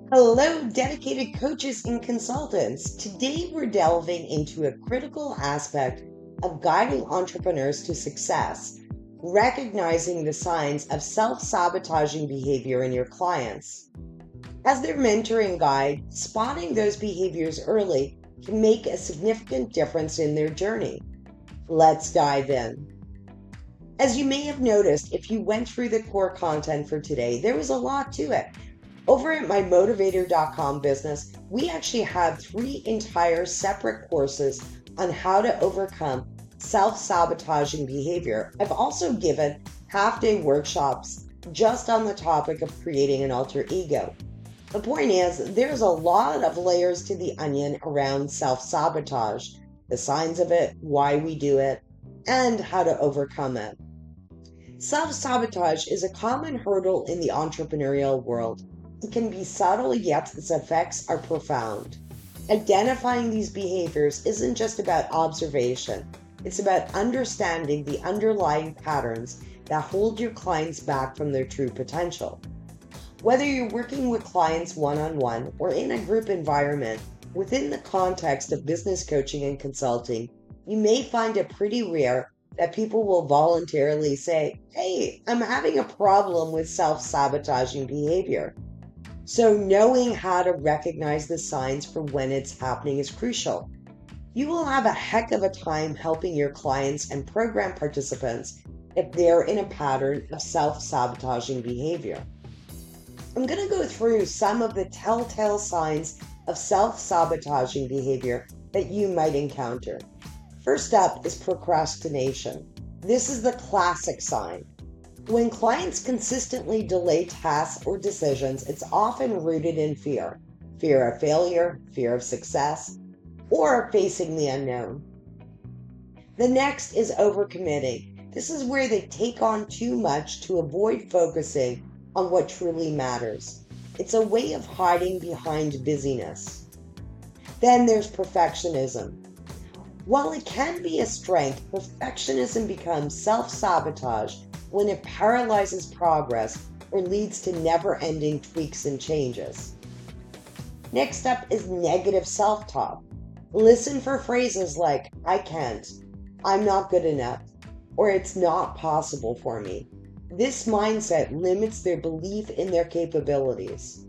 Hello, dedicated coaches and consultants. Today, we're delving into a critical aspect of guiding entrepreneurs to success, recognizing the signs of self sabotaging behavior in your clients. As their mentor and guide, spotting those behaviors early can make a significant difference in their journey. Let's dive in. As you may have noticed, if you went through the core content for today, there was a lot to it. Over at mymotivator.com business, we actually have three entire separate courses on how to overcome self sabotaging behavior. I've also given half-day workshops just on the topic of creating an alter ego. The point is, there's a lot of layers to the onion around self sabotage, the signs of it, why we do it, and how to overcome it. Self sabotage is a common hurdle in the entrepreneurial world. It can be subtle, yet its effects are profound. Identifying these behaviors isn't just about observation, it's about understanding the underlying patterns that hold your clients back from their true potential. Whether you're working with clients one on one or in a group environment, within the context of business coaching and consulting, you may find it pretty rare that people will voluntarily say, "Hey, I'm having a problem with self sabotaging behavior." So, knowing how to recognize the signs for when it's happening is crucial. You will have a heck of a time helping your clients and program participants if they're in a pattern of self sabotaging behavior. I'm going to go through some of the telltale signs of self sabotaging behavior that you might encounter. First up is procrastination. This is the classic sign. When clients consistently delay tasks or decisions, it's often rooted in fear. Fear of failure, fear of success, or facing the unknown. The next is overcommitting. This is where they take on too much to avoid focusing on what truly matters. It's a way of hiding behind busyness. Then there's perfectionism. While it can be a strength, perfectionism becomes self-sabotage when it paralyzes progress or leads to never-ending tweaks and changes. Next up is negative self-talk. Listen for phrases like, "I can't," "I'm not good enough," or "it's not possible for me." This mindset limits their belief in their capabilities.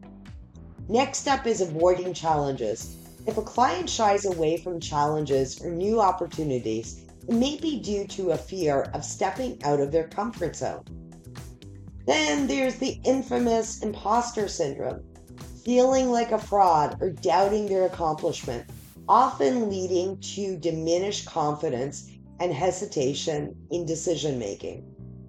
Next up is avoiding challenges. If a client shies away from challenges or new opportunities, it may be due to a fear of stepping out of their comfort zone. Then there's the infamous imposter syndrome, feeling like a fraud or doubting their accomplishment, often leading to diminished confidence and hesitation in decision making.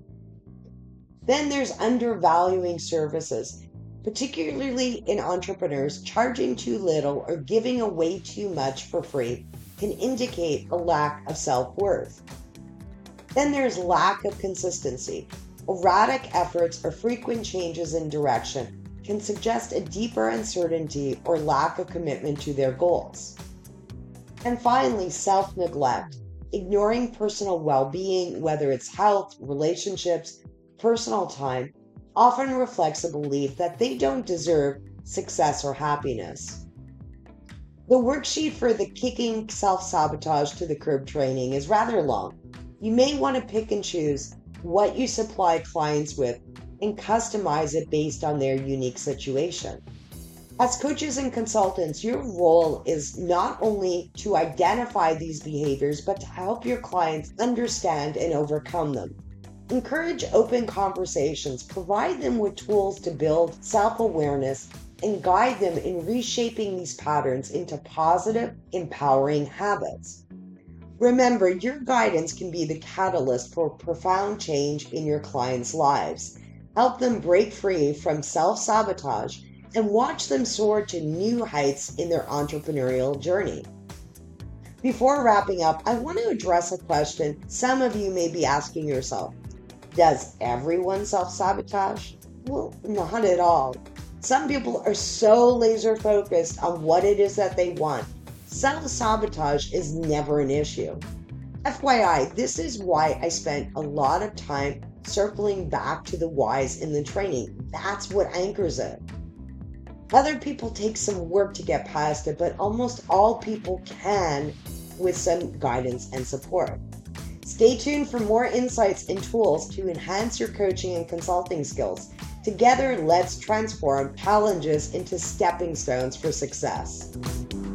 Then there's undervaluing services, particularly in entrepreneurs. Charging too little or giving away too much for free can indicate a lack of self-worth. Then there's lack of consistency. Erratic efforts or frequent changes in direction can suggest a deeper uncertainty or lack of commitment to their goals. And finally, self-neglect. Ignoring personal well-being, whether it's health, relationships, personal time, often reflects a belief that they don't deserve success or happiness. The worksheet for the kicking self-sabotage to the curb training is rather long. You may want to pick and choose what you supply clients with and customize it based on their unique situation. As coaches and consultants, your role is not only to identify these behaviors, but to help your clients understand and overcome them. Encourage open conversations, provide them with tools to build self-awareness, and guide them in reshaping these patterns into positive, empowering habits. Remember, your guidance can be the catalyst for profound change in your clients' lives. Help them break free from self-sabotage and watch them soar to new heights in their entrepreneurial journey. Before wrapping up, I want to address a question some of you may be asking yourself. Does everyone self-sabotage? Well, not at all. Some people are so laser focused on what it is that they want. Self-sabotage is never an issue. FYI, this is why I spent a lot of time circling back to the whys in the training. That's what anchors it. Other people take some work to get past it, but almost all people can with some guidance and support. Stay tuned for more insights and tools to enhance your coaching and consulting skills. Together, let's transform challenges into stepping stones for success.